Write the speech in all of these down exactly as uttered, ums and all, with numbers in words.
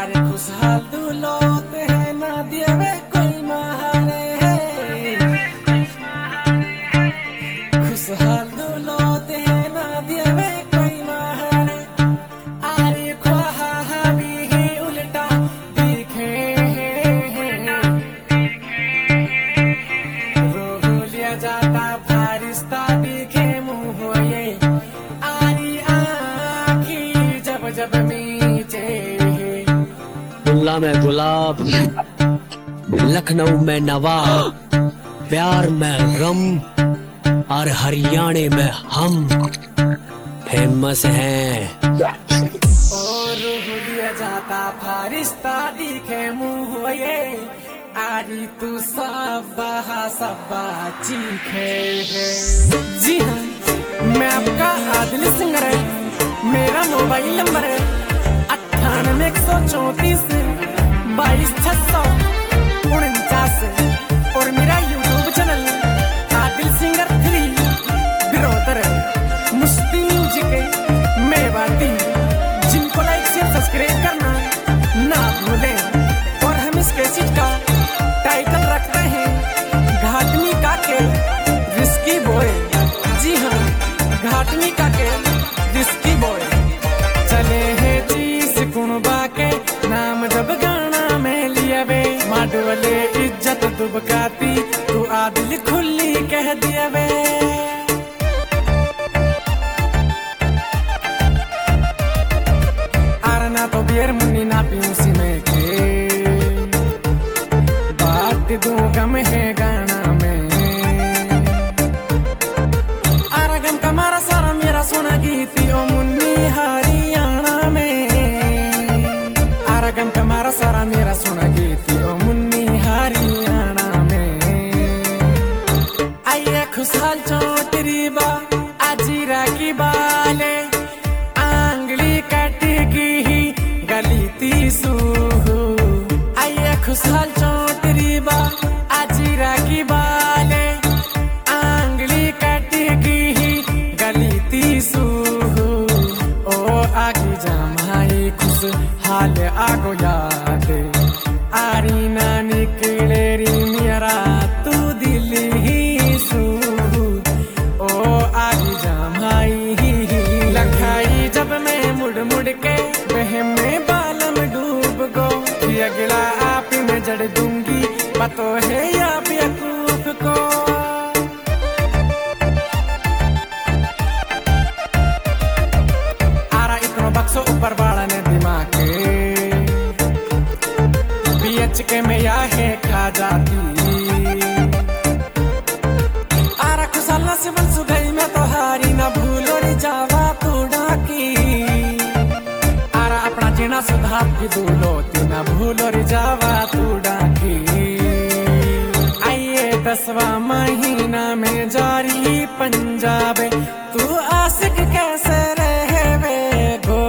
अरे खुशहाल दुलोते हैं ना दिए कोई महारे खुशहाल दुलोते हैं ना दिए कोई महारे अरे ख्वाहा भी ही उल्टा दिखे रोह लिया जाता फारिस्ता दिखे मुँह ये आरी आँखी जब जब मीचे मुल्ला में गुलाब लखनऊ में नवाब प्यार में गम और हरियाणे में हम फेमस हैं। और रूह लिया जाता फारिस्ता दिखे मुँह ये आरी तू सब्बा सब्बा चीखे है। जी हाँ, मैं आपका आदिल सिंगर है। मेरा मोबाइल नंबर है अट्ठानवे एक सौ चौतीस बाईस छह सौ उनचास और मेरा YouTube channel Adil singer three बिरोतर मुस्ती म्यूजिक मेवाती, जिनको लाइक शेयर सब्सक्राइब करना ना भूलें। और हम इस कैसेट का टाइटल रखते हैं घाटनी का के रिस्की बॉय। जी हाँ, घाटनी का के रिस्की बॉय। चले हैं चीज कुणबा के नाम जब गाना में लिया वे माडवले इज्जत दुबकाती तू आदिल खुली कह दिया वे। आरना तो बियर मुन्नी ना पीऊसी में के बात दू गम है गाना में आरा गम का मारा सारा मेरा सोना गीती ओ मुन्नी हरियाणा में आरा गम का मारा सारा मेरा सोना गीती ओ मुन्नी हरियाणा में। आइए खुशहाल चौटरी बा आजीरा की बाले आंगली कटेगी ही गली तीसू। आइए खुशहाल चौटरी बा आजीरा की बाले आंगली कटेगी ही गली तीसू। ओ आगे जमाई खुशहाल आगो याद आरी ना निकले री मेरा तू दिल ही सू। ओ आगे जमाई लखाई जब मैं मुड़ मुड़ के बहम में बालम डूब गो अगला आप में जड़ दूंगी पतो है या बेवकूफ को। आरा इतना बक्सो ऊपर बाड़ा ने दिमाग के बीएच के में या है खा जाती आरा खुशाला से बन सुगई में तो हारी ना भूलो रे जावा तू डाकी आरा अपना जीना सुधार की दूलो तीना भूलो रे जावा तू डाकी। आइए दसवा महीना में जारी पंजाब तू आशिक कैसे रहे गो।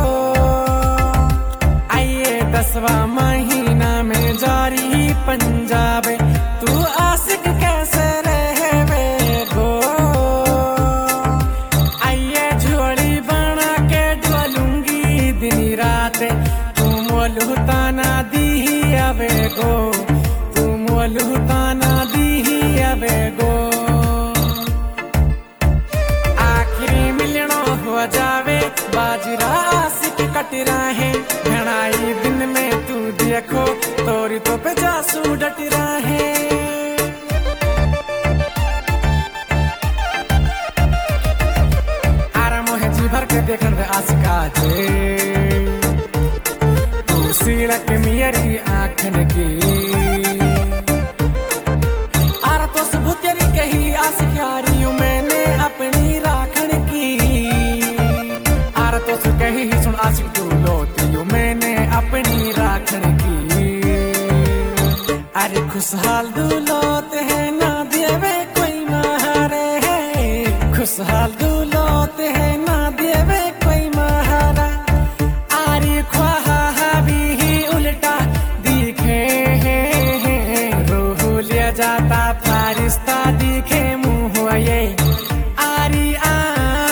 आइए दसवा महीना में जारी पंजाब तू आशिक कैसे रहे गो। आइए झोली बना के डलूंगी दिन रात तुम लुटाना दी अबे गो तुम लुटाना दी अबे गो। आखिरी मिलना हो जावे बाजरा आशिक कट रहे घनाई दिन में तू देखो तोरी तो पे जासू डट रहे। आराम है जी भर के देखन वे आशिका जे तू सीलक मेरी आँखन की आरा तो सबूत तेरी कही आशिकारियों मैंने अपनी राखन की आरा तो सु कही सुन आशिक तू लोतियों मैंने अपनी राखन की। अरे खुशहाल दुलोते हैं ना देवे कोई महारे खुशहाल दुलोते हैं ना देवे कोई महारा आरी ख्वाहा भी ही उल्टा दिखे रूह लिया जाता फारिस्ता दिखे मुँह ये आरी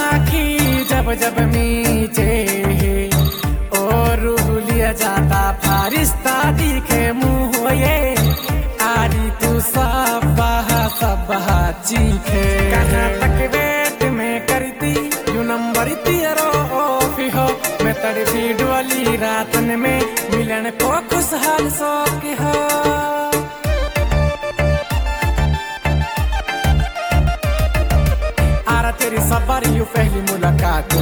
आँखी जब जब मीचे और रूह लिया जाता चीखे कहाँ तक वेट में करती यू नंबर तेरो ऑफी हो मैं तड़पी डोली रातन में मिलन को खुशहाल शौक हो आरा तेरी सबर यू पहली मुलाकात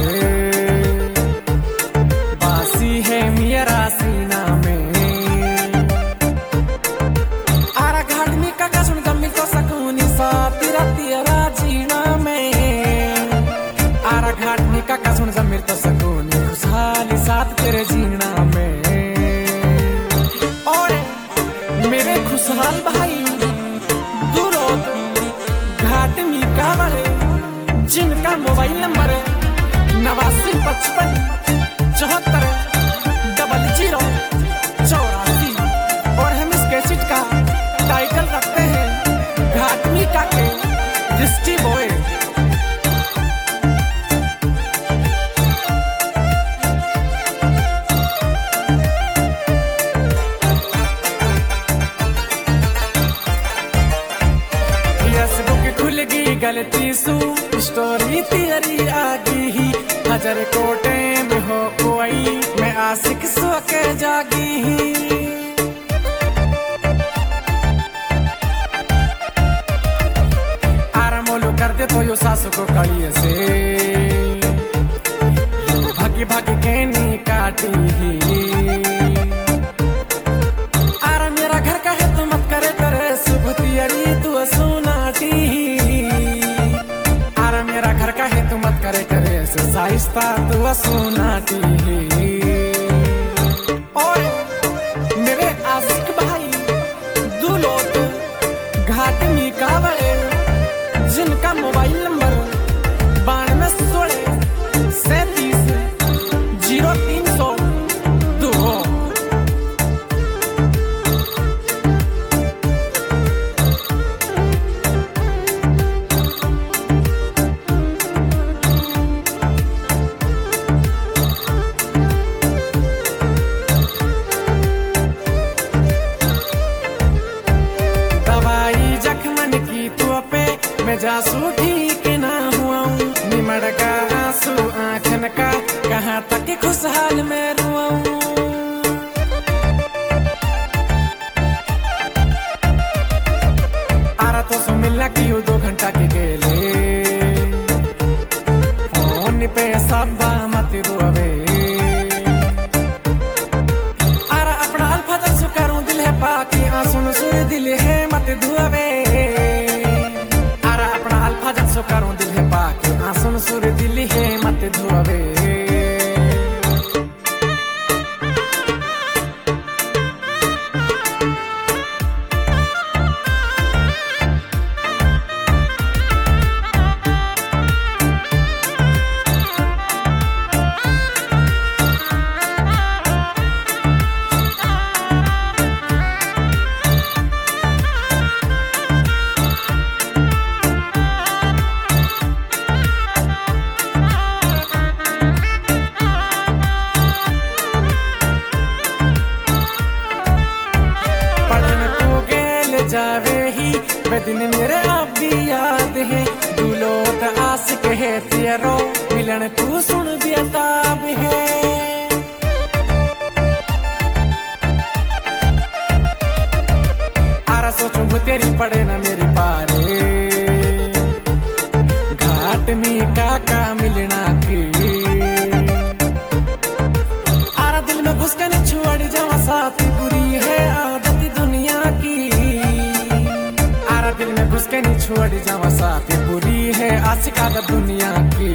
बासी है मेरा सीना में आरा घाट में काका सुन गमी तो सकूनी सा तेरा तेरा जीना में आरा घाट में काका सुन गमी तो सकूनी खुशहाली साथ तेरे जीना में और मेरे खुशहाल भाई दूरो घाट में का वाले जिनका मोबाइल नंबर नवासी पचपन चौहत्तर डबल जीरो चौरासी और हम इस कैसेट का टाइटल रखते हैं घाटमी का के दृष्टि बॉय खुल गई गलती सू स्टोरी तेरी आगी ही हजर कोटे में हो कोई मैं आशिक सो के जागी ही आरामोलो कर दे तो यो सासु को कड़िए से भागी भागी कहनी काटी ही आरा मेरा घर का है तो मत करे करे सुबह तेरी तू सुनाटी मेरा घर का है तू मत करे करे से साइस्ता तू सुनाती और मेरे आशिक भाई दो लोग घाट में का बड़े जिनका मोबाइल नंबर बानवे सोलह सैंतीस जीरो तीन सौ दो मैं जासू ठीक ना हुआ निमड़ का आंसू आंखन का कहाँ तक खुशहाल मैं रुआ आरा तो सो मिलना की दो घंटा के गेले फोन पे सब मत रुआवे आरा अपना अल्फा तक सु करूं दिल है पाकी आंसू सुर दिल है मत धुआवे सो करूं दिल है पाके आंसू सुर दिल है मत धुआवे जावे ही वे दिन मेरे आप भी याद है दुलोत आशिक है तेरो मिलन तू सुन बेताब है आरा सोचूं वो तेरी पड़े ना मेरी पारे घाट में काका मिलना की आरा दिल में घुस कर छोड़ जावा साथी बुरी है आदत दुनिया की दिल में घुस के नहीं छोड़ जावा साथी बुरी है आशिका दुनिया की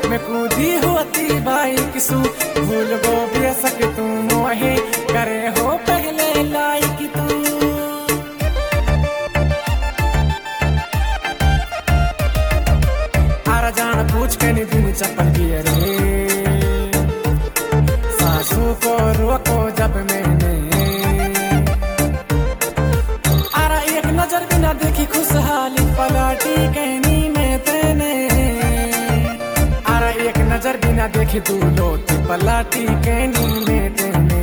मैं कूदी होती बाइक सू भूल गो बेसक तू मोहे करे हो पहले लाइक तू आरा जान पूछ के नहीं दिन चप्पल की रे सासू को रोको जब मैंने आरा एक नजर भी ना देखी खुशहाली पलाटी कहनी में तेने आरा एक नजर भी ना देखी तू लोटी पलाटी कहनी में तेने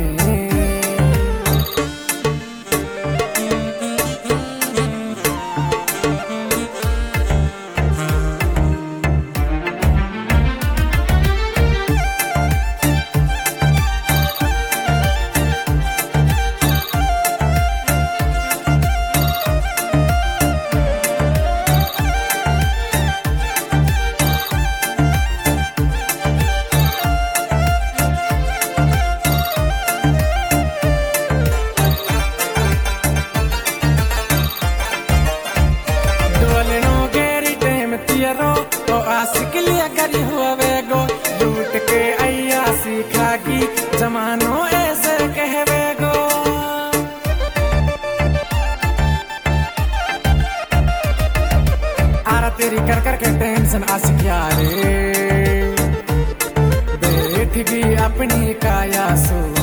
ओ आशिक लिया करी हुआ वेगो लूट के आया सीखागी जमानो ऐसे कहवेगो आरा तेरी कर कर के टेंशन आशिक यारे बैठ गई अपनी काया सो